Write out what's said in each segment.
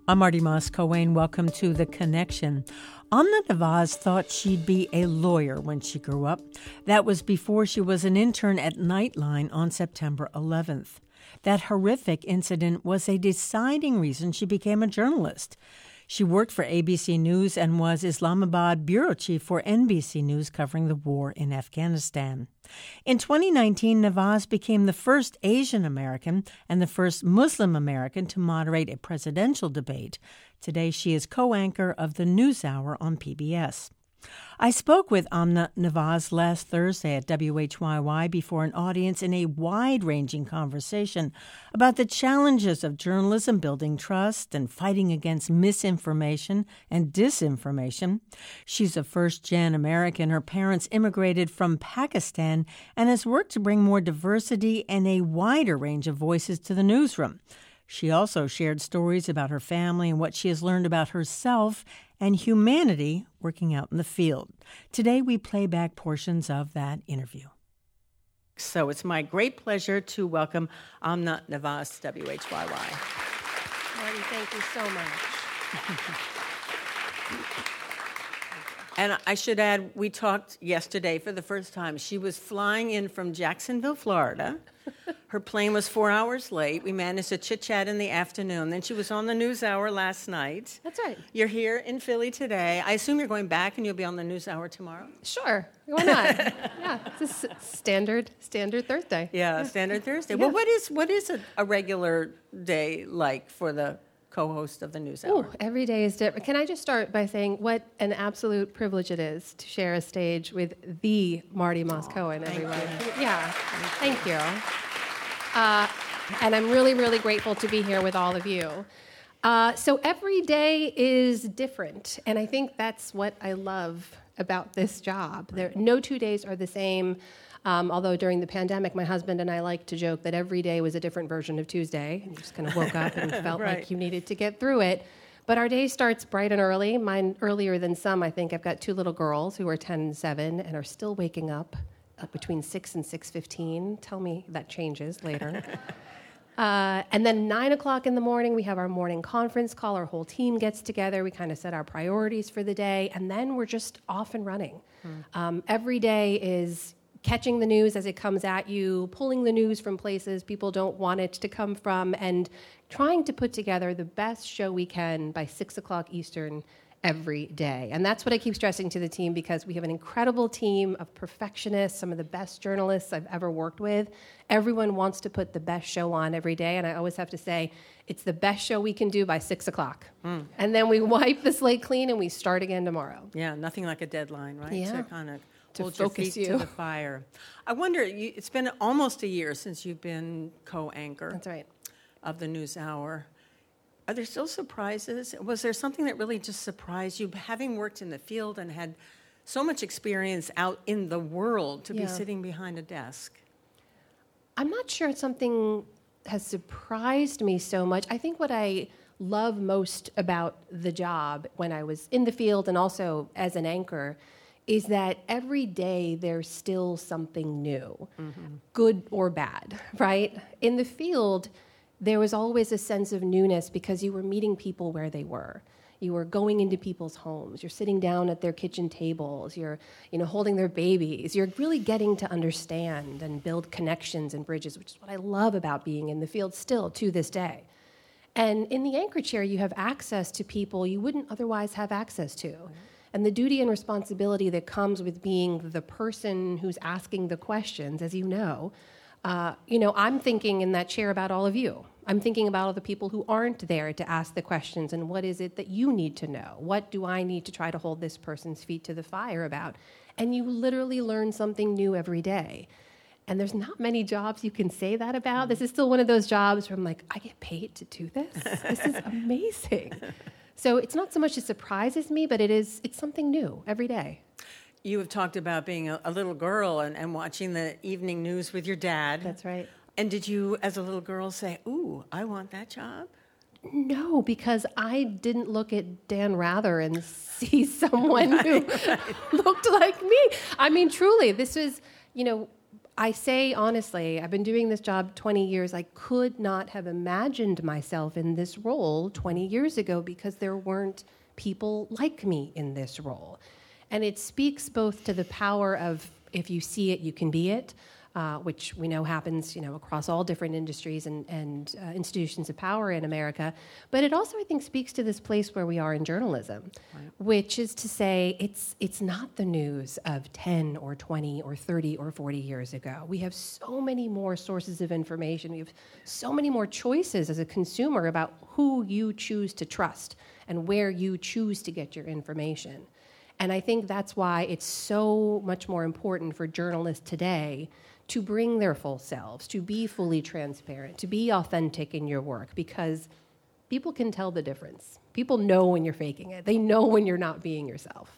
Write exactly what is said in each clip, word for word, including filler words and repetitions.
I'm Marty Moss Cohen. Welcome to The Connection. Amna Nawaz thought she'd be a lawyer when she grew up. That was before she was an intern at Nightline on September eleventh. That horrific incident was a deciding reason she became a journalist. She worked for A B C News and was Islamabad bureau chief for N B C News covering the war in Afghanistan. In twenty nineteen, Nawaz became the first Asian American and the first Muslim American to moderate a presidential debate. Today, she is co-anchor of the NewsHour on P B S. I spoke with Amna Nawaz last Thursday at W H Y Y before an audience in a wide-ranging conversation about the challenges of journalism building trust and fighting against misinformation and disinformation. She's a first-gen American. Her parents immigrated from Pakistan and has worked to bring more diversity and a wider range of voices to the newsroom. She also shared stories about her family and what she has learned about herself and humanity working out in the field. Today, we play back portions of that interview. So it's my great pleasure to welcome Amna Nawaz to W H Y Y. Marty, thank you so much. And I should add, we talked yesterday for the first time. She was flying in from Jacksonville, Florida. Her plane was four hours late. We managed to chit-chat in the afternoon. Then she was on the NewsHour last night. That's right. You're here in Philly today. I assume you're going back and you'll be on the NewsHour tomorrow? Sure. Why not? Yeah, it's a s- standard standard Thursday. Yeah, yeah. Standard Thursday. Yeah. Well, what is what is a, a regular day like for the co-host of the NewsHour? Oh, every day is different. Can I just start by saying what an absolute privilege it is to share a stage with the Marty Moss Cohen, everyone. Thank Yeah, thank you. Uh, and I'm really, really grateful to be here with all of you. Uh, so every day is different, and I think that's what I love about this job. There, no two days are the same. Um, although during the pandemic, my husband and I like to joke that every day was a different version of Tuesday. And you just kind of woke up and felt right. like you needed to get through it. But our day starts bright and early. Mine earlier than some, I think. I've got two little girls who are ten and seven and are still waking up uh, between six and six fifteen. Tell me that changes later. Uh, and then nine o'clock in the morning, we have our morning conference call. Our whole team gets together. We kind of set our priorities for the day. And then we're just off and running. Hmm. Um, every day is catching the news as it comes at you, pulling the news from places people don't want it to come from, and trying to put together the best show we can by six o'clock Eastern every day. And that's what I keep stressing to the team, because we have an incredible team of perfectionists, some of the best journalists I've ever worked with. Everyone wants to put the best show on every day, and I always have to say, it's the best show we can do by six o'clock. Mm. And then we wipe the slate clean and we start again tomorrow. Yeah, nothing like a deadline, right? Yeah. So kind of to hold focus your feet you. to the fire. I wonder, you, it's been almost a year since you've been co-anchor That's right. of the NewsHour. Are there still surprises? Was there something that really just surprised you, having worked in the field and had so much experience out in the world, to Yeah. be sitting behind a desk? I'm not sure it's something has surprised me so much. I think what I love most about the job when I was in the field and also as an anchor is that every day there's still something new, mm-hmm. good or bad, right? In the field, there was always a sense of newness because you were meeting people where they were. You were going into people's homes. You're sitting down at their kitchen tables. You're, you know, holding their babies. You're really getting to understand and build connections and bridges, which is what I love about being in the field still to this day. And in the anchor chair, you have access to people you wouldn't otherwise have access to. Mm-hmm. And the duty and responsibility that comes with being the person who's asking the questions, as you know, uh, you know, I'm thinking in that chair about all of you. I'm thinking about all the people who aren't there to ask the questions, and what is it that you need to know? What do I need to try to hold this person's feet to the fire about? And you literally learn something new every day. And there's not many jobs you can say that about. This is still one of those jobs where I'm like, I get paid to do this? This is amazing. So it's not so much it surprises me, but it is it's something new every day. You have talked about being a, a little girl and, and watching the evening news with your dad. That's right. And did you, as a little girl, say, ooh, I want that job? No, because I didn't look at Dan Rather and see someone right, who right. looked like me. I mean, truly, this was, you know, I say honestly, I've been doing this job twenty years. I could not have imagined myself in this role twenty years ago because there weren't people like me in this role. And it speaks both to the power of if you see it, you can be it, uh, which we know happens, you know, across all different industries and, and uh, institutions of power in America. But it also, I think, speaks to this place where we are in journalism, right. Which is to say it's it's not the news of ten or twenty or thirty or forty years ago. We have so many more sources of information. We have so many more choices as a consumer about who you choose to trust and where you choose to get your information. And I think that's why it's so much more important for journalists today to bring their full selves, to be fully transparent, to be authentic in your work, because people can tell the difference. People know when you're faking it. They know when you're not being yourself.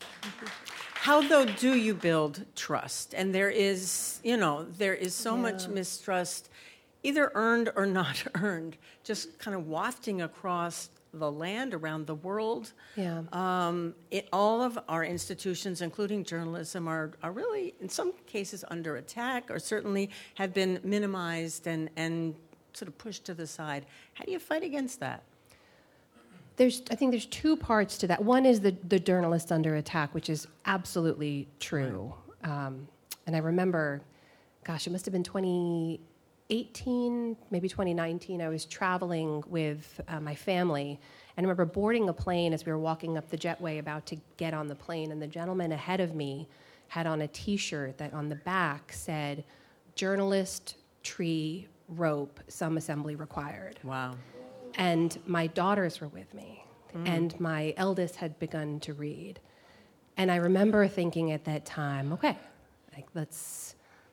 How, though, do you build trust? And there is, you know, there is so yeah. much mistrust, either earned or not earned, just kind of wafting across the land, around the world. Yeah. Um, it, all of our institutions, including journalism, are, are really, in some cases, under attack, or certainly have been minimized and, and sort of pushed to the side. How do you fight against that? There's, I think there's two parts to that. One is the, the journalist under attack, which is absolutely true. Um, and I remember, gosh, it must have been twenty eighteen, maybe twenty nineteen, I was traveling with uh, my family, and I remember boarding a plane as we were walking up the jetway about to get on the plane, and the gentleman ahead of me had on a T-shirt that on the back said, "Journalist, tree, rope, some assembly required." Wow. And my daughters were with me, mm. and my eldest had begun to read. And I remember thinking at that time, okay, like, let's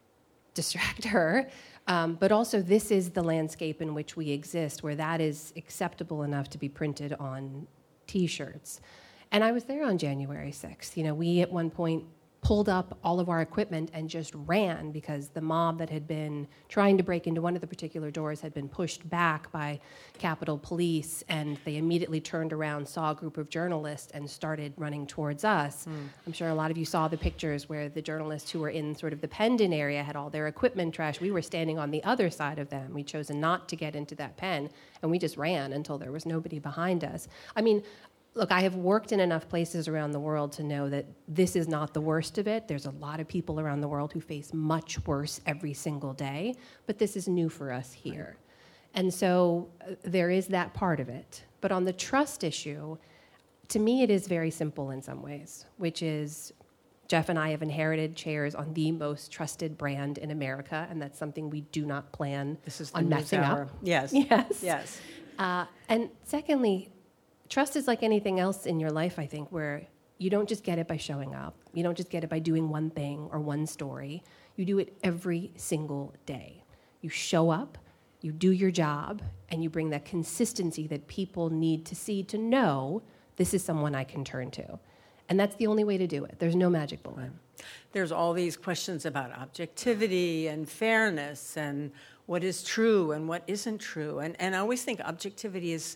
distract her. Um, but also, this is the landscape in which we exist, where that is acceptable enough to be printed on T-shirts. And I was there on January sixth. You know, we at one point pulled up all of our equipment and just ran because the mob that had been trying to break into one of the particular doors had been pushed back by Capitol Police, and they immediately turned around, saw a group of journalists, and started running towards us. Mm. I'm sure a lot of you saw the pictures where the journalists who were in sort of the Pendon area had all their equipment trashed. We were standing on the other side of them. We'd chosen not to get into that pen, and we just ran until there was nobody behind us. I mean, look, I have worked in enough places around the world to know that this is not the worst of it. There's a lot of people around the world who face much worse every single day, but this is new for us here. And so uh, there is that part of it. But on the trust issue, to me it is very simple in some ways, which is Jeff and I have inherited chairs on the most trusted brand in America, and that's something we do not plan this is the on messing hour. up. Yes. Yes. Yes. Uh, and secondly, trust is like anything else in your life, I think, where you don't just get it by showing up. You don't just get it by doing one thing or one story. You do it every single day. You show up, you do your job, and you bring that consistency that people need to see to know this is someone I can turn to. And that's the only way to do it. There's no magic bullet. There's all these questions about objectivity and fairness and what is true and what isn't true. And, and I always think objectivity is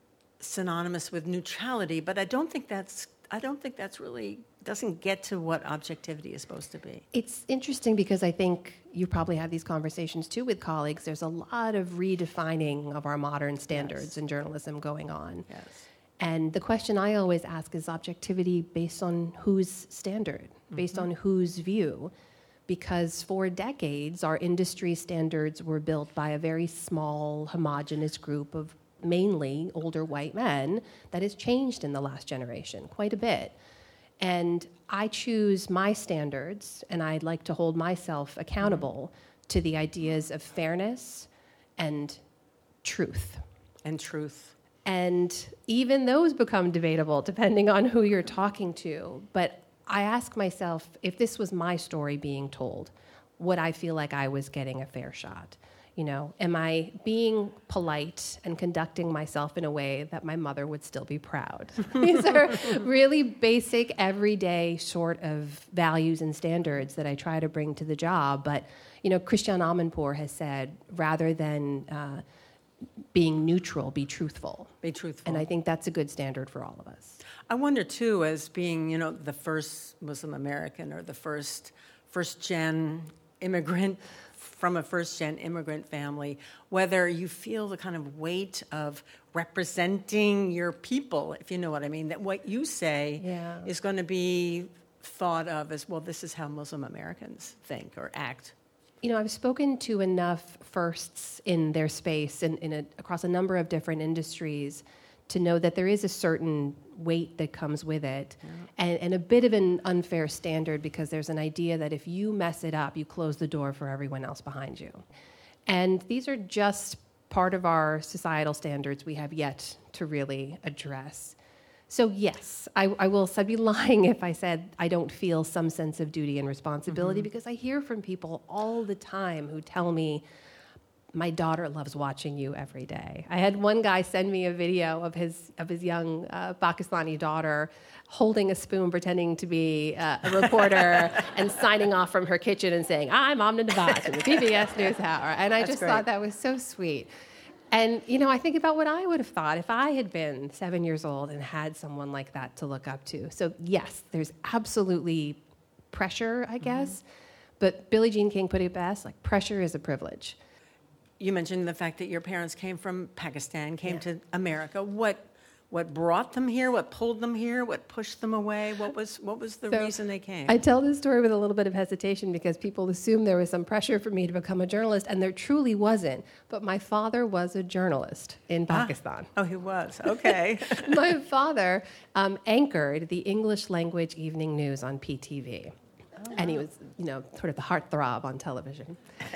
synonymous with neutrality, but I don't think that's I don't think that's really doesn't get to what objectivity is supposed to be. It's interesting because I think you probably have these conversations too with colleagues. There's a lot of redefining of our modern standards yes. in journalism going on. Yes. And the question I always ask is objectivity based on whose standard, based mm-hmm. on whose view? Because for decades, our industry standards were built by a very small, homogenous group of mainly older white men that has changed in the last generation quite a bit. And I choose my standards, and I'd like to hold myself accountable mm-hmm. to the ideas of fairness and truth. And truth. And even those become debatable depending on who you're talking to. But I ask myself, if this was my story being told, would I feel like I was getting a fair shot? You know, am I being polite and conducting myself in a way that my mother would still be proud? These are really basic, everyday sort of values and standards that I try to bring to the job. But, you know, Christiane Amanpour has said, rather than uh, being neutral, be truthful. Be truthful. And I think that's a good standard for all of us. I wonder, too, as being, you know, the first Muslim American or the first first gen immigrant, from a first-gen immigrant family, whether you feel the kind of weight of representing your people, if you know what I mean, that what you say yeah. is going to be thought of as, well, this is how Muslim Americans think or act. You know, I've spoken to enough firsts in their space and in, in a, across a number of different industries to know that there is a certain weight that comes with it, yeah. and, and a bit of an unfair standard, because there's an idea that if you mess it up, you close the door for everyone else behind you. And these are just part of our societal standards we have yet to really address. So yes, I, I will I'd be lying if I said I don't feel some sense of duty and responsibility, mm-hmm. because I hear from people all the time who tell me, my daughter loves watching you every day. I had one guy send me a video of his of his young uh, Pakistani daughter holding a spoon, pretending to be uh, a reporter, and signing off from her kitchen and saying, "I'm Amna Nawaz from the P B S NewsHour." And I That's just great. thought that was so sweet. And, you know, I think about what I would have thought if I had been seven years old and had someone like that to look up to. So, yes, there's absolutely pressure, I guess. Mm-hmm. But Billie Jean King put it best, like, pressure is a privilege. You mentioned the fact that your parents came from Pakistan, came yeah. to America. What what brought them here? What pulled them here? What pushed them away? What was what was the so reason they came? I tell this story with a little bit of hesitation because people assume there was some pressure for me to become a journalist, and there truly wasn't. But my father was a journalist in Pakistan. Ah. Oh, he was. Okay. My father um, anchored the English language evening news on P T V. Oh, and he was, you know, sort of the heartthrob on television.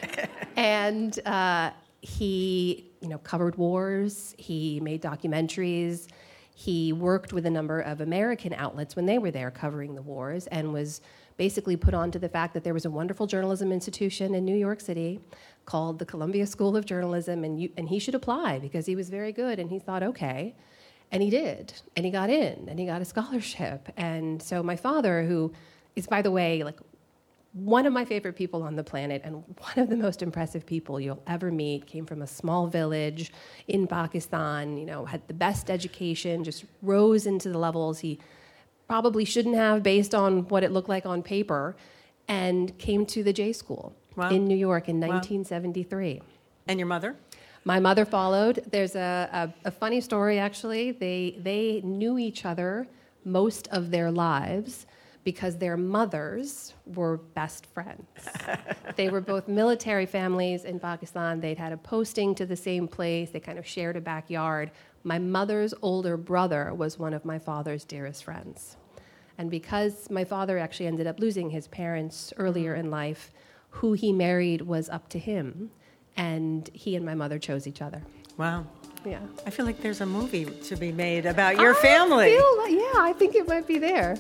And uh, he, you know, covered wars. He made documentaries. He worked with a number of American outlets when they were there covering the wars, and was basically put on to the fact that there was a wonderful journalism institution in New York City called the Columbia School of Journalism, and you, and he should apply because he was very good. And he thought, okay. And he did. And he got in, and he got a scholarship. And so my father, who is, by the way, like one of my favorite people on the planet and one of the most impressive people you'll ever meet, came from a small village in Pakistan, you know, had the best education, just rose into the levels he probably shouldn't have based on what it looked like on paper, and came to the J School wow. in New York in nineteen seventy-three. Wow. And your mother? My mother followed. There's a, a, a funny story, actually. They they knew each other most of their lives because their mothers were best friends. They were both military families in Pakistan. They'd had a posting to the same place. They kind of shared a backyard. My mother's older brother was one of my father's dearest friends. And because my father actually ended up losing his parents earlier in life, who he married was up to him. And he and my mother chose each other. Wow. Yeah. I feel like there's a movie to be made about your I family. Feel like, yeah, I think it might be there.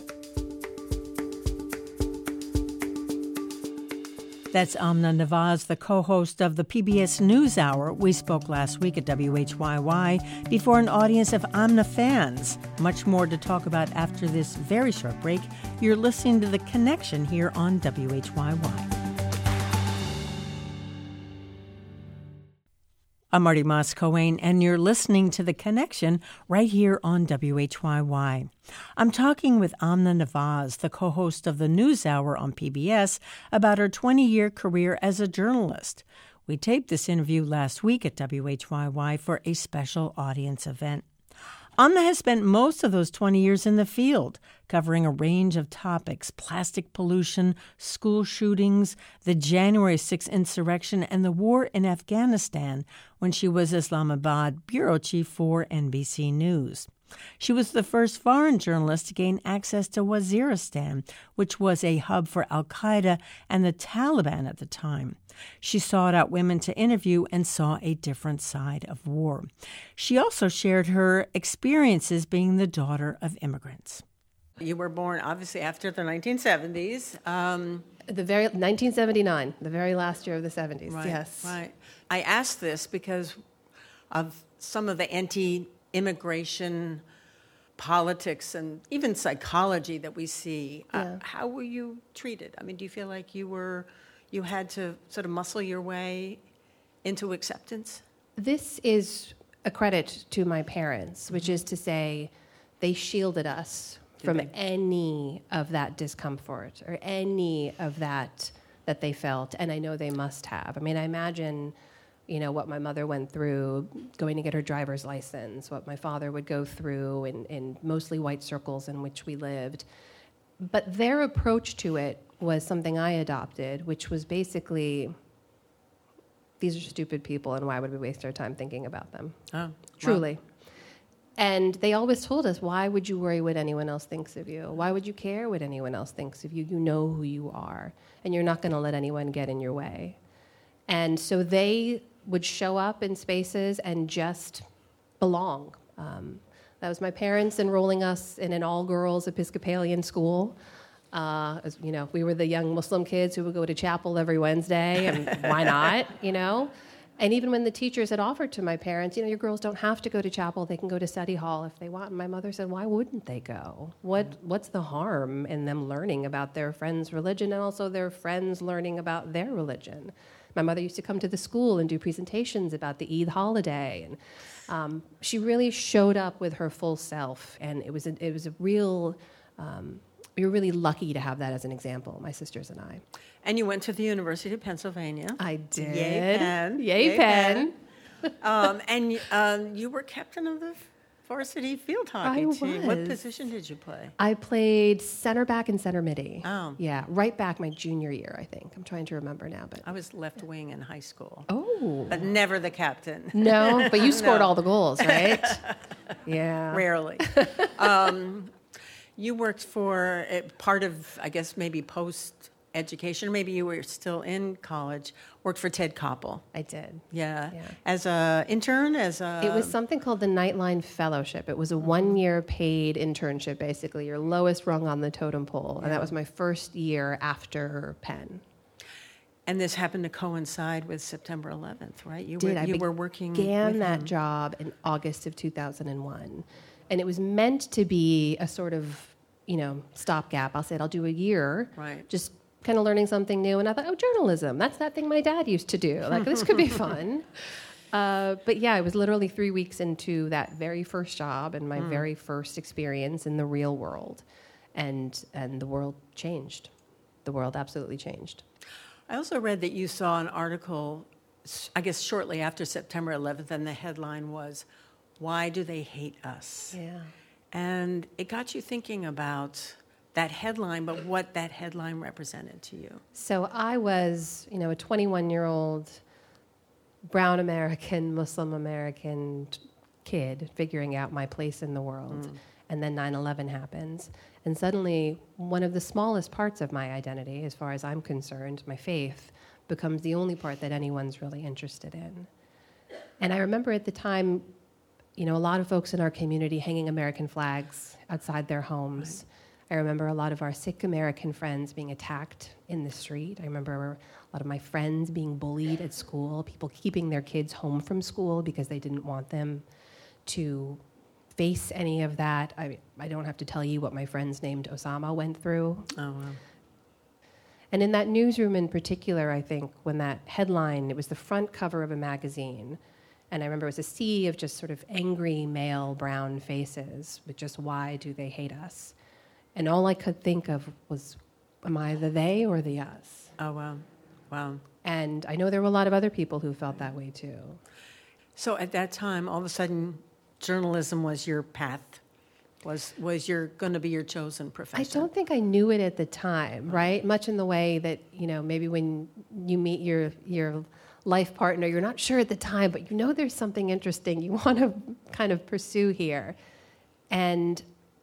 That's Amna Nawaz, the co-host of the P B S NewsHour. We spoke last week at W H Y Y before an audience of Amna fans. Much more to talk about after this very short break. You're listening to The Connection here on W H Y Y. I'm Marty Moss-Coane, and you're listening to The Connection right here on W H Y Y. I'm talking with Amna Nawaz, the co-host of the NewsHour on P B S, about her twenty-year career as a journalist. We taped this interview last week at W H Y Y for a special audience event. Amna has spent most of those twenty years in the field, covering a range of topics: plastic pollution, school shootings, the January sixth insurrection, and the war in Afghanistan when she was Islamabad bureau chief for N B C News. She was the first foreign journalist to gain access to Waziristan, which was a hub for al-Qaeda and the Taliban at the time. She sought out women to interview and saw a different side of war. She also shared her experiences being the daughter of immigrants. You were born, obviously, after the nineteen seventies. Um, the very nineteen seventy-nine, the very last year of the seventies, right, yes. Right. I asked this because of some of the anti-immigration politics and even psychology that we see. Yeah. Uh, how were you treated? I mean, do you feel like you were... you had to sort of muscle your way into acceptance? This is a credit to my parents, which is to say they shielded us Did from they? any of that discomfort or any of that that they felt, and I know they must have. I mean, I imagine, you know, what my mother went through going to get her driver's license, what my father would go through in, in mostly white circles in which we lived. But their approach to it was something I adopted, which was basically, these are stupid people, and why would we waste our time thinking about them? Oh, truly. Wow. And they always told us, why would you worry what anyone else thinks of you? Why would you care what anyone else thinks of you? You know who you are, and you're not going to let anyone get in your way. And so they would show up in spaces and just belong. Um, that was my parents enrolling us in an all-girls Episcopalian school. Uh, as, you know, we were the young Muslim kids who would go to chapel every Wednesday, and why not, you know? And even when the teachers had offered to my parents, you know, your girls don't have to go to chapel, they can go to study hall if they want. And my mother said, why wouldn't they go? What What's the harm in them learning about their friend's religion and also their friends learning about their religion? My mother used to come to the school and do presentations about the Eid holiday. And um, she really showed up with her full self. And it was a, it was a real, um, we were really lucky to have that as an example, my sisters and I. And you went to the University of Pennsylvania. I did. Yay, Penn. Yay, Yay Penn. Penn. um, and um, you were captain of the varsity field hockey I team. What was. position did you play? I played center back and center midi. Oh. Yeah, right back my junior year, I think. I'm trying to remember now. but I was left wing in high school. Oh. But never the captain. No, but you scored No. all the goals, right? Yeah. Rarely. um, you worked for uh, part of, I guess, maybe post education, or maybe you were still in college, worked for Ted Koppel. I did. Yeah. Yeah. As a intern, as a... It was something called the Nightline Fellowship. It was a one-year paid internship, basically, your lowest rung on the totem pole. And that was my first year after Penn. And this happened to coincide with September eleventh, right? You Did. were, I you were working began with that him. job in August of two thousand one. And it was meant to be a sort of, you know, stopgap. I'll say it, I'll do a year. Right. Just kind of learning something new. And I thought, oh, journalism, that's that thing my dad used to do. Like, this could be fun. Uh, but yeah, it was literally three weeks into that very first job and my mm. very first experience in the real world. And, and the world changed. The world absolutely changed. I also read that you saw an article, I guess shortly after September eleventh, and the headline was, "Why do they hate us?" Yeah. And it got you thinking about that headline, but what that headline represented to you. So I was, you know, a twenty-one-year-old brown American, Muslim American kid figuring out my place in the world. Mm. And then nine eleven happens. And suddenly, one of the smallest parts of my identity, as far as I'm concerned, my faith, becomes the only part that anyone's really interested in. And I remember at the time, you know, a lot of folks in our community hanging American flags outside their homes. Right. I remember a lot of our Sikh American friends being attacked in the street. I remember a lot of my friends being bullied at school, people keeping their kids home from school because they didn't want them to face any of that. I, I don't have to tell you what my friends named Osama went through. Oh, wow. And in that newsroom in particular, I think, when that headline, it was the front cover of a magazine, and I remember it was a sea of just sort of angry male brown faces with just, why do they hate us? And all I could think of was, am I the they or the us? Oh, wow. Wow. And I know there were a lot of other people who felt that way too. So at that time, all of a sudden, journalism was your path, was was your going to be your chosen profession? I don't think I knew it at the time, right? Much in the way that, you know, maybe when you meet your your life partner, you're not sure at the time, but you know there's something interesting you want to kind of pursue here. And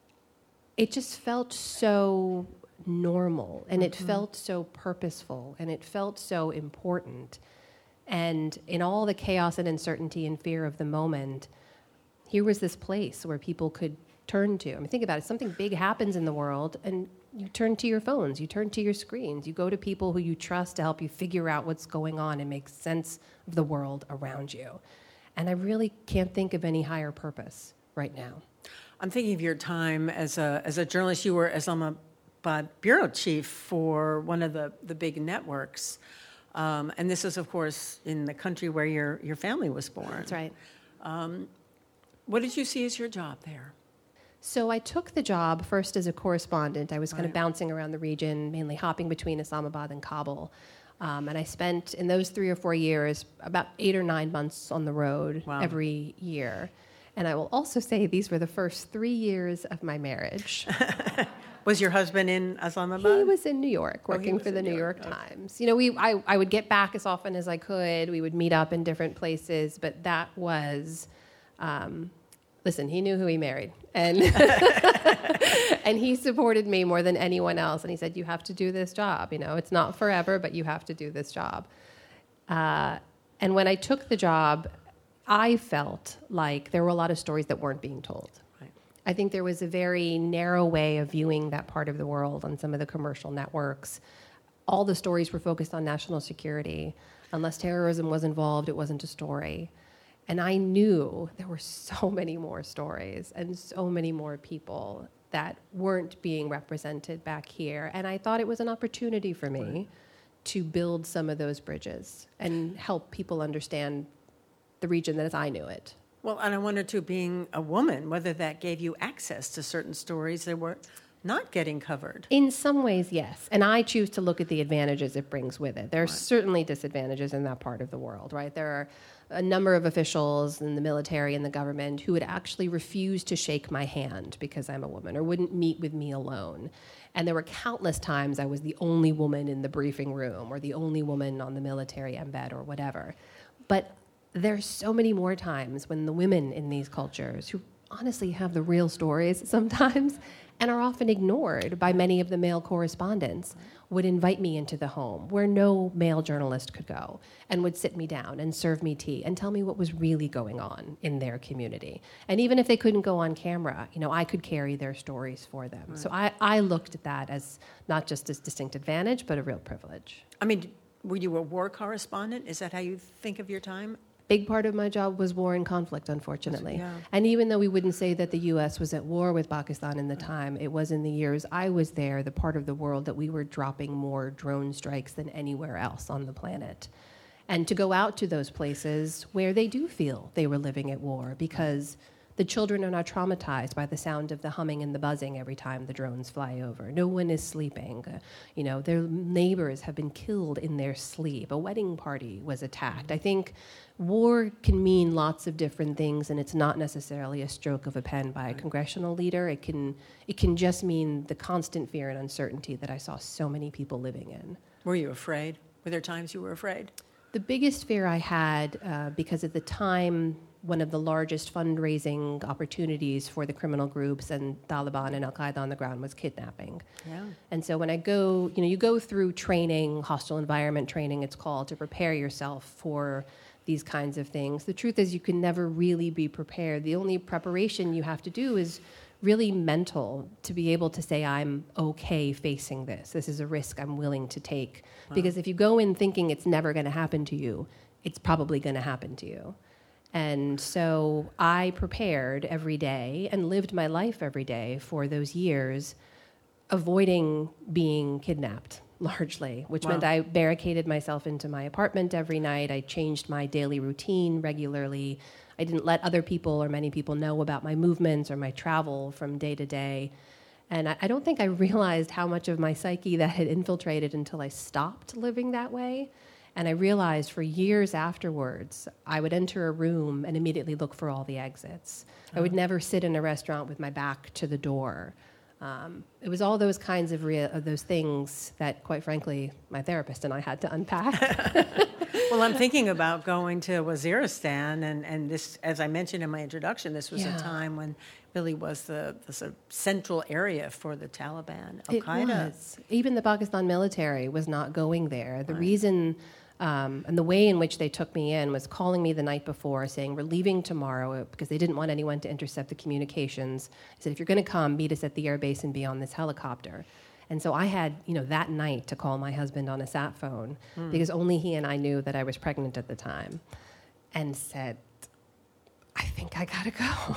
it just felt so normal, and it mm-hmm. felt so purposeful, and it felt so important. And in all the chaos and uncertainty and fear of the moment, here was this place where people could turn to. I mean, think about it. Something big happens in the world, and you turn to your phones, you turn to your screens, you go to people who you trust to help you figure out what's going on and make sense of the world around you. And I really can't think of any higher purpose right now. I'm thinking of your time as a as a journalist. You were Islamabad bureau chief for one of the, the big networks. Um, and this is, of course, in the country where your, your family was born. That's right. Um, what did you see as your job there? So I took the job first as a correspondent. I was kind right. of bouncing around the region, mainly hopping between Islamabad and Kabul. Um, and I spent, in those three or four years, about eight or nine months on the road Wow. every year. And I will also say these were the first three years of my marriage. Was your husband in Islamabad? He was in New York, Oh, he working was for the in New New York, York. Okay. Times. You know, we I, I would get back as often as I could. We would meet up in different places, but that was, um, listen, he knew who he married, and and he supported me more than anyone else. And he said, "You have to do this job. You know, it's not forever, but you have to do this job." Uh, and when I took the job, I felt like there were a lot of stories that weren't being told. Right. I think there was a very narrow way of viewing that part of the world on some of the commercial networks. All the stories were focused on national security. Unless terrorism was involved, it wasn't a story. And I knew there were so many more stories and so many more people that weren't being represented back here. And I thought it was an opportunity for me right. to build some of those bridges and help people understand the region as I knew it. Well, and I wonder, too, being a woman, whether that gave you access to certain stories that were not getting covered. In some ways, yes. And I choose to look at the advantages it brings with it. There are right. certainly disadvantages in that part of the world, right? There are a number of officials in the military and the government who would actually refuse to shake my hand because I'm a woman or wouldn't meet with me alone. And there were countless times I was the only woman in the briefing room or the only woman on the military embed or whatever. But there's so many more times when the women in these cultures, who honestly have the real stories sometimes and are often ignored by many of the male correspondents, would invite me into the home where no male journalist could go and would sit me down and serve me tea and tell me what was really going on in their community. And even if they couldn't go on camera, you know, I could carry their stories for them. Right. So I, I looked at that as not just a distinct advantage, but a real privilege. I mean, were you a war correspondent? Is that how you think of your time? Big part of my job was war and conflict, unfortunately. Yeah. And even though we wouldn't say that the U S was at war with Pakistan in the time, it was in the years I was there, the part of the world that we were dropping more drone strikes than anywhere else on the planet. And to go out to those places where they do feel they were living at war, because the children are not traumatized by the sound of the humming and the buzzing every time the drones fly over. No one is sleeping. Uh, you know, their neighbors have been killed in their sleep. A wedding party was attacked. I think war can mean lots of different things, and it's not necessarily a stroke of a pen by a congressional leader. It can, it can just mean the constant fear and uncertainty that I saw so many people living in. Were you afraid? Were there times you were afraid? The biggest fear I had, uh, because at the time, one of the largest fundraising opportunities for the criminal groups and Taliban and Al-Qaeda on the ground was kidnapping. Yeah. And so when I go, you know, you go through training, hostile environment training, it's called, to prepare yourself for these kinds of things. The truth is you can never really be prepared. The only preparation you have to do is really mental, to be able to say, I'm okay facing this. This is a risk I'm willing to take. Wow. Because if you go in thinking it's never going to happen to you, it's probably going to happen to you. And so I prepared every day and lived my life every day for those years, avoiding being kidnapped, largely, which wow. meant I barricaded myself into my apartment every night. I changed my daily routine regularly. I didn't let other people or many people know about my movements or my travel from day to day. And I, I don't think I realized how much of my psyche that had infiltrated until I stopped living that way. And I realized for years afterwards, I would enter a room and immediately look for all the exits. Oh. I would never sit in a restaurant with my back to the door. Um, it was all those kinds of, rea- of those things that, quite frankly, my therapist and I had to unpack. Well, I'm thinking about going to Waziristan, and, and this, as I mentioned in my introduction, this was yeah. a time when really was the, the sort of central area for the Taliban, Al-Qaeda. It was. Even the Pakistan military was not going there. The right. reason... Um, and the way in which they took me in was calling me the night before, saying, we're leaving tomorrow, because they didn't want anyone to intercept the communications. I said, if you're going to come, meet us at the airbase and be on this helicopter. And so I had, you know, that night to call my husband on a sat phone, mm. because only he and I knew that I was pregnant at the time, and said, I think I got to go.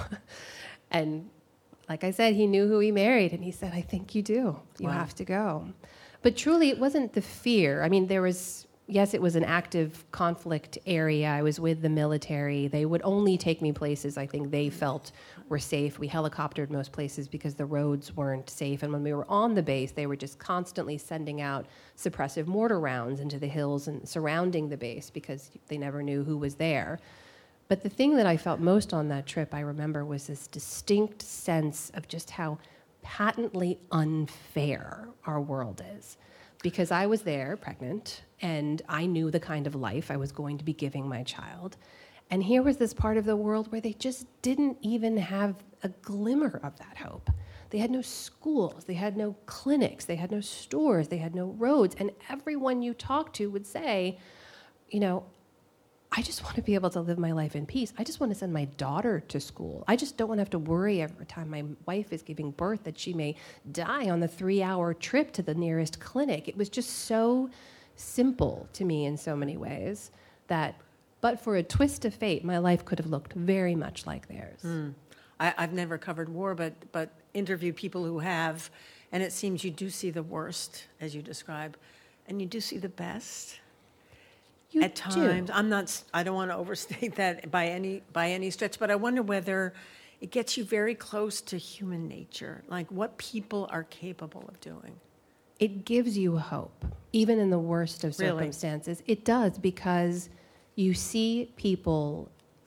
And like I said, he knew who he married, and he said, I think you do. You wow. have to go. But truly, it wasn't the fear. I mean, there was... yes, it was an active conflict area. I was with the military. They would only take me places I think they felt were safe. We helicoptered most places because the roads weren't safe. And when we were on the base, they were just constantly sending out suppressive mortar rounds into the hills and surrounding the base because they never knew who was there. But the thing that I felt most on that trip, I remember, was this distinct sense of just how patently unfair our world is. Because I was there, pregnant, and I knew the kind of life I was going to be giving my child. And here was this part of the world where they just didn't even have a glimmer of that hope. They had no schools, they had no clinics, they had no stores, they had no roads. And everyone you talked to would say, you know, I just want to be able to live my life in peace. I just want to send my daughter to school. I just don't want to have to worry every time my wife is giving birth that she may die on the three-hour trip to the nearest clinic. It was just so simple to me in so many ways that, but for a twist of fate, my life could have looked very much like theirs. Mm. I, I've never covered war, but but interviewed people who have, and it seems you do see the worst, as you describe, and you do see the best. You At times, do. I'm not. I don't want to overstate that by any by any stretch, but I wonder whether it gets you very close to human nature, like what people are capable of doing. It gives you hope, even in the worst of circumstances. Really? It does, because you see people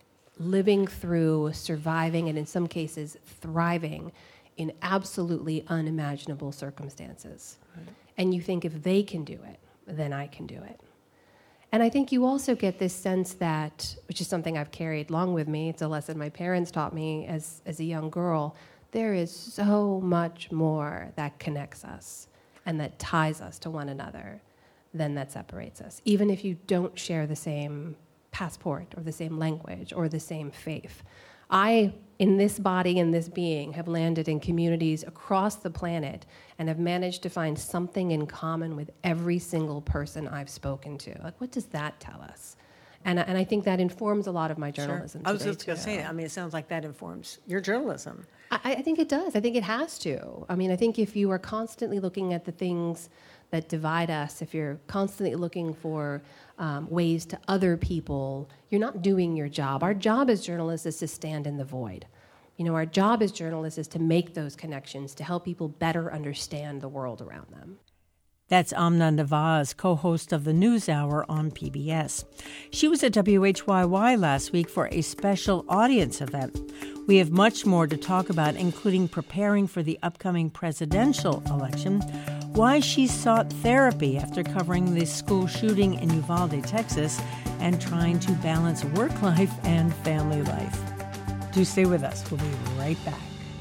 living through, surviving, and in some cases thriving in absolutely unimaginable circumstances. Right. And you think, if they can do it, then I can do it. And I think you also get this sense that, which is something I've carried along with me, it's a lesson my parents taught me as, as a young girl, there is so much more that connects us and that ties us to one another than that separates us, even if you don't share the same passport or the same language or the same faith. I, in this body and this being, have landed in communities across the planet and have managed to find something in common with every single person I've spoken to. Like, what does that tell us? And, and I think that informs a lot of my journalism. Sure. I was today, just going to say that. I mean, it sounds like that informs your journalism. I, I think it does. I think it has to. I mean, I think if you are constantly looking at the things that divide us, if you're constantly looking for um, ways to other people, you're not doing your job. Our job as journalists is to stand in the void. You know, our job as journalists is to make those connections, to help people better understand the world around them. That's Amna Nawaz, co-host of the NewsHour on P B S. She was at W H Y Y last week for a special audience event. We have much more to talk about, including preparing for the upcoming presidential election, why she sought therapy after covering the school shooting in Uvalde, Texas, and trying to balance work life and family life. Do stay with us. We'll be right back.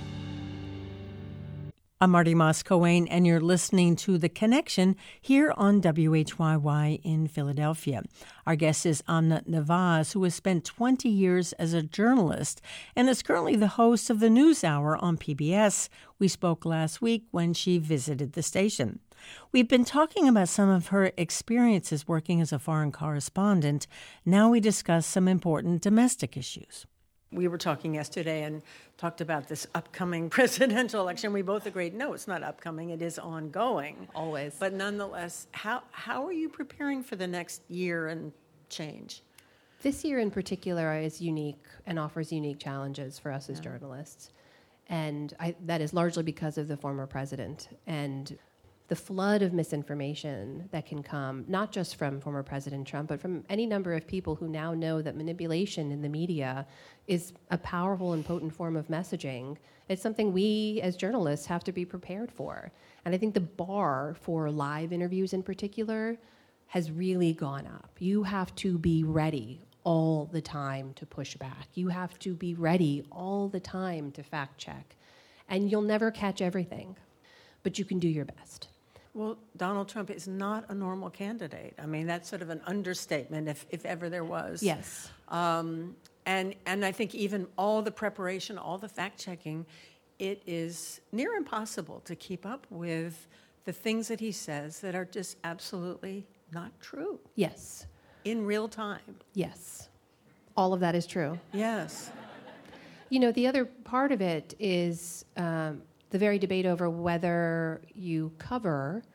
I'm Marty Moss-Coane, and you're listening to The Connection here on W H Y Y in Philadelphia. Our guest is Amna Nawaz, who has spent twenty years as a journalist and is currently the host of the NewsHour on P B S. We spoke last week when she visited the station. We've been talking about some of her experiences working as a foreign correspondent. Now we discuss some important domestic issues. We were talking yesterday and talked about this upcoming presidential election. We both agreed, no, it's not upcoming, it is ongoing. Always. But nonetheless, how how are you preparing for the next year and change? This year in particular is unique and offers unique challenges for us as yeah. journalists. And I, that is largely because of the former president and the flood of misinformation that can come, not just from former President Trump, but from any number of people who now know that manipulation in the media is a powerful and potent form of messaging. It's something we as journalists have to be prepared for. And I think the bar for live interviews in particular has really gone up. You have to be ready all the time to push back. You have to be ready all the time to fact check. And you'll never catch everything, but you can do your best. Well, Donald Trump is not a normal candidate. I mean, that's sort of an understatement, if, if ever there was. Yes. Um, and and I think even all the preparation, all the fact-checking, it is near impossible to keep up with the things that he says that are just absolutely not true. Yes. In real time. Yes. All of that is true. Yes. You know, the other part of it is... Um, the very debate over whether you cover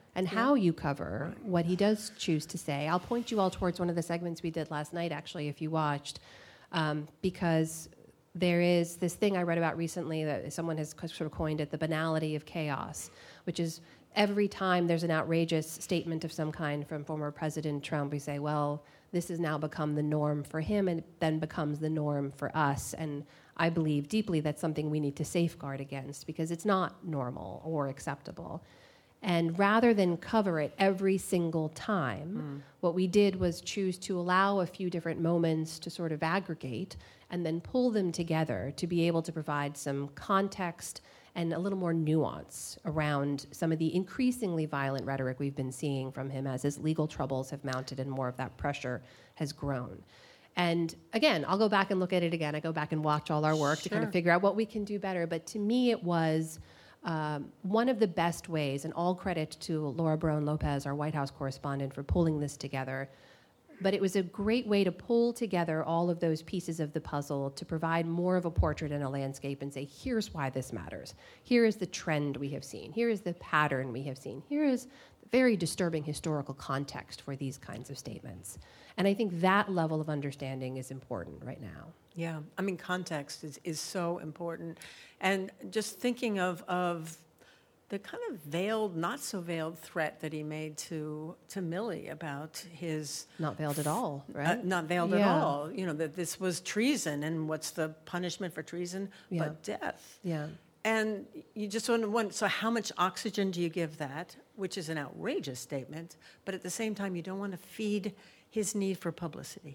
and yeah. how you cover what he does choose to say. I'll point you all towards one of the segments we did last night, actually, if you watched, um, because there is this thing I read about recently that someone has sort of coined it, the banality of chaos, which is every time there's an outrageous statement of some kind from former President Trump, we say, well, this has now become the norm for him and then becomes the norm for us. And I believe deeply that's something we need to safeguard against because it's not normal or acceptable. And rather than cover it every single time, mm. what we did was choose to allow a few different moments to sort of aggregate and then pull them together to be able to provide some context and a little more nuance around some of the increasingly violent rhetoric we've been seeing from him as his legal troubles have mounted and more of that pressure has grown. And again, I'll go back and look at it again. I go back and watch all our work sure. to kind of figure out what we can do better. But to me, it was um, one of the best ways, and all credit to Laura Barone Lopez, our White House correspondent, for pulling this together. But it was a great way to pull together all of those pieces of the puzzle to provide more of a portrait and a landscape and say, here's why this matters. Here is the trend we have seen. Here is the pattern we have seen. Here is the very disturbing historical context for these kinds of statements. And I think that level of understanding is important right now. Yeah, I mean, context is, is so important. And just thinking of, of the kind of veiled, not so veiled threat that he made to to Milley about his... Not veiled at all, right? Uh, not veiled yeah. at all. You know, that this was treason, and what's the punishment for treason yeah. but death? Yeah. And you just want to wonder, so how much oxygen do you give that, which is an outrageous statement, but at the same time, you don't want to feed his need for publicity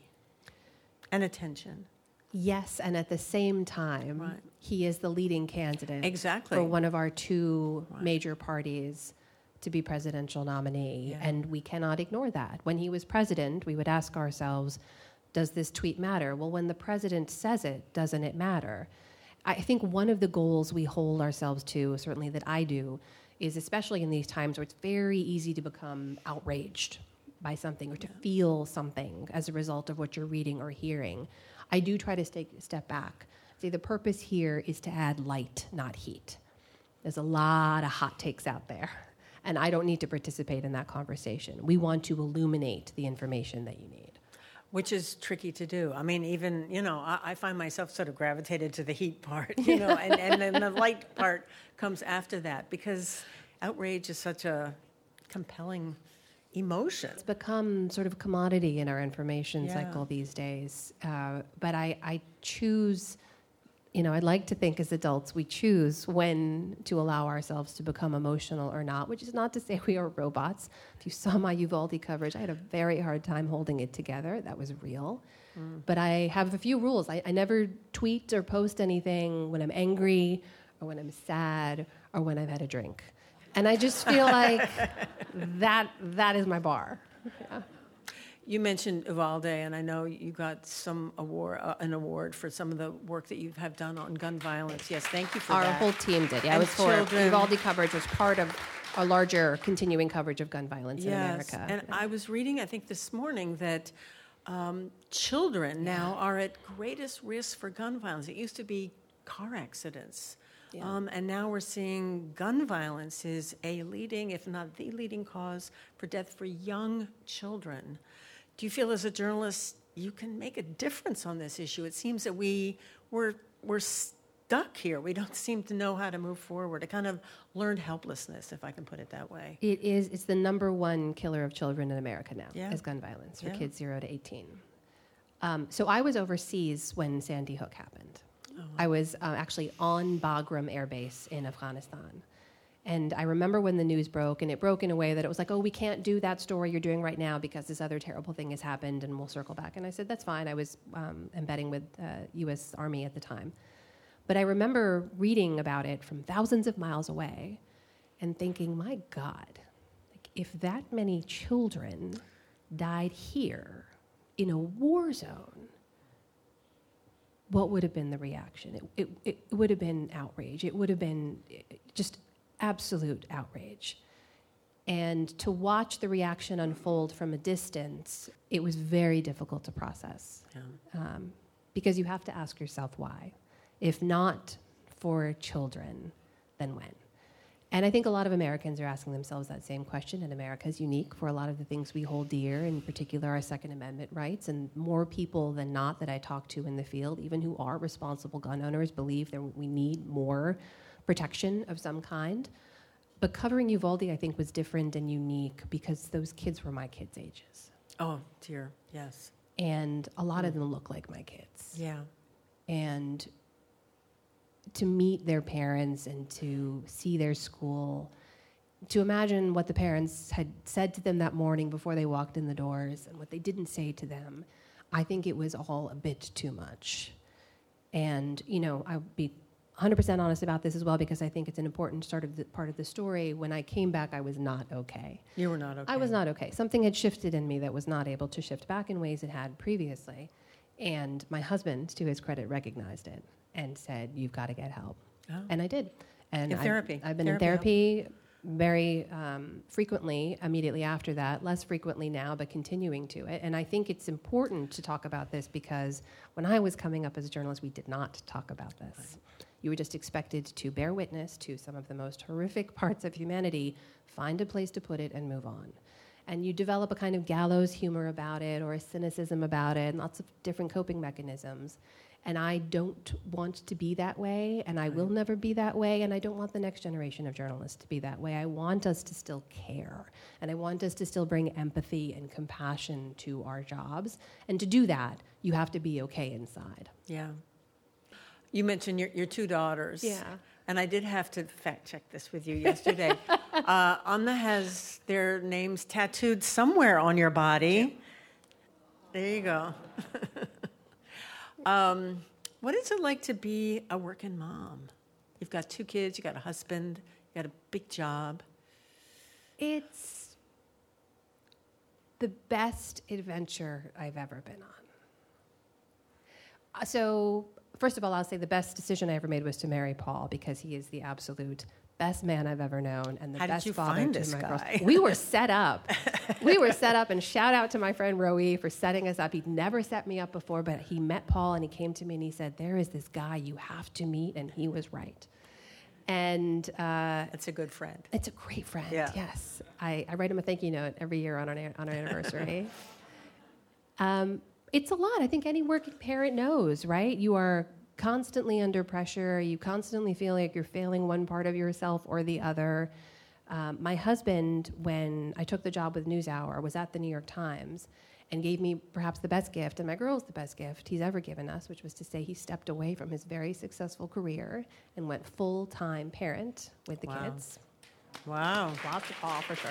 and attention. Yes, and at the same time, right. he is the leading candidate exactly. for one of our two right. major parties to be presidential nominee, yeah. and we cannot ignore that. When he was president, we would ask ourselves, does this tweet matter? Well, when the president says it, doesn't it matter? I think one of the goals we hold ourselves to, certainly that I do, is especially in these times where it's very easy to become outraged by something or to yeah. feel something as a result of what you're reading or hearing. I do try to take a step back. See, the purpose here is to add light, not heat. There's a lot of hot takes out there, and I don't need to participate in that conversation. We want to illuminate the information that you need. Which is tricky to do. I mean, even, you know, I, I find myself sort of gravitated to the heat part, you know, and, and then the light part comes after that because outrage is such a compelling emotion. It's become sort of a commodity in our information yeah. cycle these days. Uh, but I, I choose, you know, I'd like to think as adults we choose when to allow ourselves to become emotional or not, which is not to say we are robots. If you saw my Uvalde coverage, I had a very hard time holding it together. That was real. Mm. But I have a few rules. I, I never tweet or post anything when I'm angry or when I'm sad or when I've had a drink. And I just feel like that that is my bar. Yeah. You mentioned Uvalde, and I know you got some award, uh, an award for some of the work that you have done on gun violence. Yes, thank you for Our that. Our whole team did. Yeah, and it was for children. Uvalde coverage was part of our larger continuing coverage of gun violence yes. in America. And yeah. I was reading, I think this morning, that um, children yeah. now are at greatest risk for gun violence. It used to be car accidents. Yeah. Um, and now we're seeing gun violence is a leading, if not the leading cause for death for young children. Do you feel as a journalist you can make a difference on this issue? It seems that we, we're, we're stuck here. We don't seem to know how to move forward, a kind of learned helplessness, if I can put it that way. It is. It's the number one killer of children in America now, yeah. is gun violence for yeah. kids zero to eighteen. Um, so I was overseas when Sandy Hook happened. Oh. I was uh, actually on Bagram Air Base in Afghanistan. And I remember when the news broke, and it broke in a way that it was like, oh, we can't do that story you're doing right now because this other terrible thing has happened, and we'll circle back. And I said, that's fine. I was um, embedding with uh, U S Army at the time. But I remember reading about it from thousands of miles away and thinking, my God, like, if that many children died here in a war zone, what would have been the reaction? It, it, it would have been outrage. It would have been just absolute outrage. And to watch the reaction unfold from a distance, it was very difficult to process. Yeah. Um, because you have to ask yourself why. If not for children, then when? And I think a lot of Americans are asking themselves that same question, and America is unique for a lot of the things we hold dear, in particular our Second Amendment rights. And more people than not that I talk to in the field, even who are responsible gun owners, believe that we need more protection of some kind. But covering Uvalde, I think, was different and unique because those kids were my kids' ages. Oh, dear, yes. And a lot mm. of them look like my kids. Yeah. And to meet their parents and to see their school, to imagine what the parents had said to them that morning before they walked in the doors and what they didn't say to them, I think it was all a bit too much. And, you know, I'll be one hundred percent honest about this as well because I think it's an important sort of the, part of the story. When I came back, I was not okay. You were not okay. I was not okay. Something had shifted in me that was not able to shift back in ways it had previously. And my husband, to his credit, recognized it and said, you've got to get help. Oh. And I did. And in therapy. I've, I've been therapy in therapy help. very um, frequently, immediately after that, less frequently now, but continuing to it. And I think it's important to talk about this because when I was coming up as a journalist, we did not talk about this. Right. You were just expected to bear witness to some of the most horrific parts of humanity, find a place to put it, and move on. And you develop a kind of gallows humor about it or a cynicism about it and lots of different coping mechanisms. And I don't want to be that way, and I will never be that way, and I don't want the next generation of journalists to be that way. I want us to still care, and I want us to still bring empathy and compassion to our jobs. And to do that, you have to be okay inside. Yeah. You mentioned your, your two daughters. Yeah. And I did have to fact check this with you yesterday. uh, Anna has their names tattooed somewhere on your body. There you go. um, what is it like to be a working mom? You've got two kids, you got a husband, you got a big job. It's the best adventure I've ever been on. So... First of all, I'll say the best decision I ever made was to marry Paul because he is the absolute best man I've ever known and the How best did you father find to this my guy? girls. We were set up. we were set up, and shout out to my friend Roe for setting us up. He'd never set me up before, but he met Paul and he came to me and he said, "There is this guy you have to meet," and he was right. And uh, it's a good friend. It's a great friend. Yeah. Yes, I, I write him a thank you note every year on our on our anniversary. um, It's a lot. I think any working parent knows, right? You are constantly under pressure. You constantly feel like you're failing one part of yourself or the other. Um, my husband, when I took the job with NewsHour, was at the New York Times and gave me perhaps the best gift, and my girls the best gift he's ever given us, which was to say he stepped away from his very successful career and went full-time parent with the wow. kids. Wow. Lots of Paul, for sure.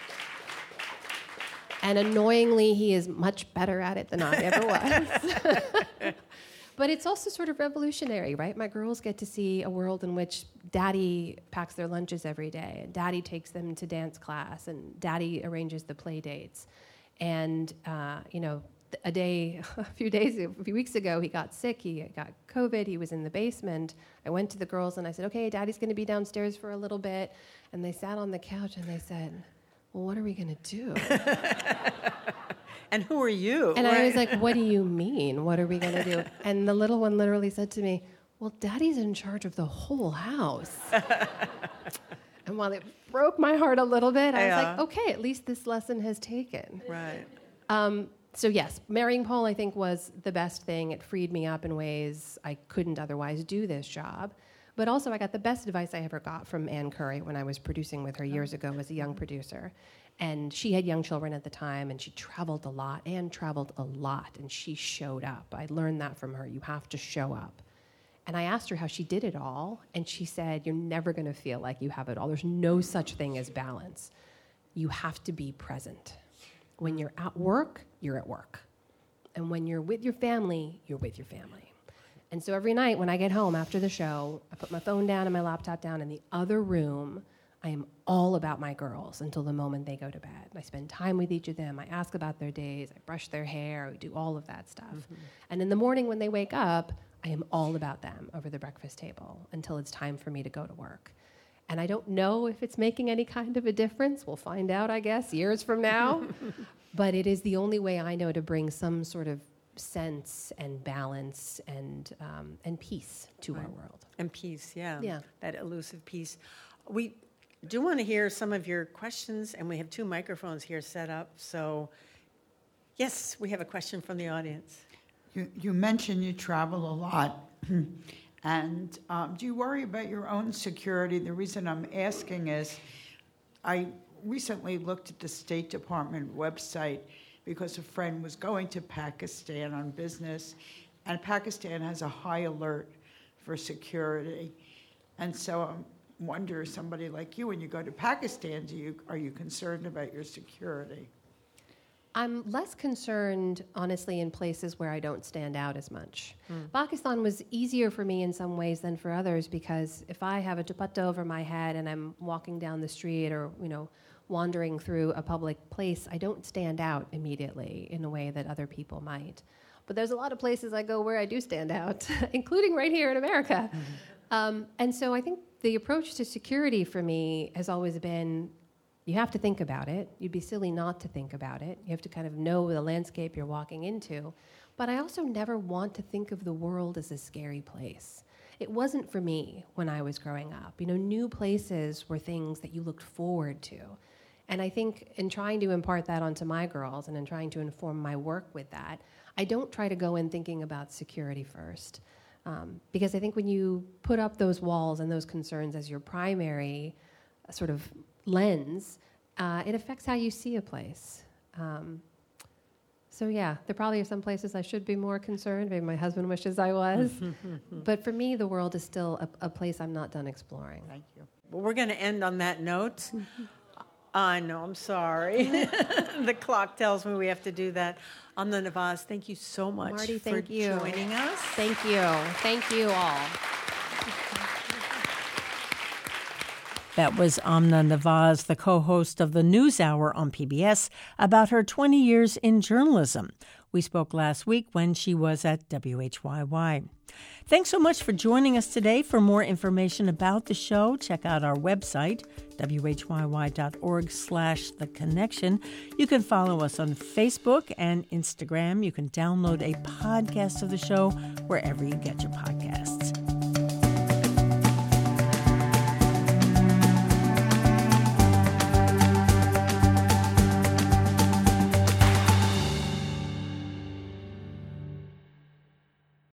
And annoyingly, he is much better at it than I ever was. But it's also sort of revolutionary, right? My girls get to see a world in which daddy packs their lunches every day, and daddy takes them to dance class, and daddy arranges the play dates. And, uh, you know, a day, a few days, a few weeks ago, he got sick. He got COVID. He was in the basement. I went to the girls and I said, okay, daddy's going to be downstairs for a little bit. And they sat on the couch and they said, well, what are we going to do? And who are you? And right? I was like, what do you mean? What are we going to do? And the little one literally said to me, well, daddy's in charge of the whole house. And while it broke my heart a little bit, I yeah. was like, okay, at least this lesson has taken. Right. Um, so yes, marrying Paul, I think, was the best thing. It freed me up in ways I couldn't otherwise do this job. But also, I got the best advice I ever got from Ann Curry when I was producing with her years ago as a young producer. And she had young children at the time, and she traveled a lot. Ann traveled a lot, and she showed up. I learned that from her. You have to show up. And I asked her how she did it all, and she said, you're never going to feel like you have it all. There's no such thing as balance. You have to be present. When you're at work, you're at work. And when you're with your family, you're with your family. And so every night when I get home after the show, I put my phone down and my laptop down in the other room. I am all about my girls until the moment they go to bed. I spend time with each of them. I ask about their days. I brush their hair. I do all of that stuff. Mm-hmm. And in the morning when they wake up, I am all about them over the breakfast table until it's time for me to go to work. And I don't know if it's making any kind of a difference. We'll find out, I guess, years from now. But it is the only way I know to bring some sort of sense and balance and um, and peace to right. our world. And peace, yeah. Yeah. That elusive peace. We I do want to hear some of your questions, and we have two microphones here set up. So, yes, we have a question from the audience. You, you mentioned you travel a lot. And um, do you worry about your own security? The reason I'm asking is I recently looked at the State Department website because a friend was going to Pakistan on business, and Pakistan has a high alert for security. And so I wonder, somebody like you, when you go to Pakistan, do you are you concerned about your security? I'm less concerned, honestly, in places where I don't stand out as much. Mm. Pakistan was easier for me in some ways than for others, because if I have a dupatta over my head and I'm walking down the street or, you know, wandering through a public place, I don't stand out immediately in a way that other people might. But there's a lot of places I go where I do stand out, including right here in America. Mm-hmm. Um, and so I think the approach to security for me has always been, you have to think about it. You'd be silly not to think about it. You have to kind of know the landscape you're walking into. But I also never want to think of the world as a scary place. It wasn't for me when I was growing up. You know, new places were things that you looked forward to. And I think in trying to impart that onto my girls and in trying to inform my work with that, I don't try to go in thinking about security first. Um, because I think when you put up those walls and those concerns as your primary uh, sort of lens, uh, it affects how you see a place. Um, so yeah, there probably are some places I should be more concerned. Maybe my husband wishes I was. But for me, the world is still a, a place I'm not done exploring. Thank you. Well, we're going to end on that note. I know, I'm sorry. The clock tells me we have to do that. Amna Nawaz, thank you so much Marty, for thank you. joining us. Thank you. Thank you all. That was Amna Nawaz, the co-host of the NewsHour on P B S, about her twenty years in journalism. We spoke last week when she was at W H Y Y. Thanks so much for joining us today. For more information about the show, check out our website, W H Y Y dot org slash The Connection. You can follow us on Facebook and Instagram. You can download a podcast of the show wherever you get your podcasts.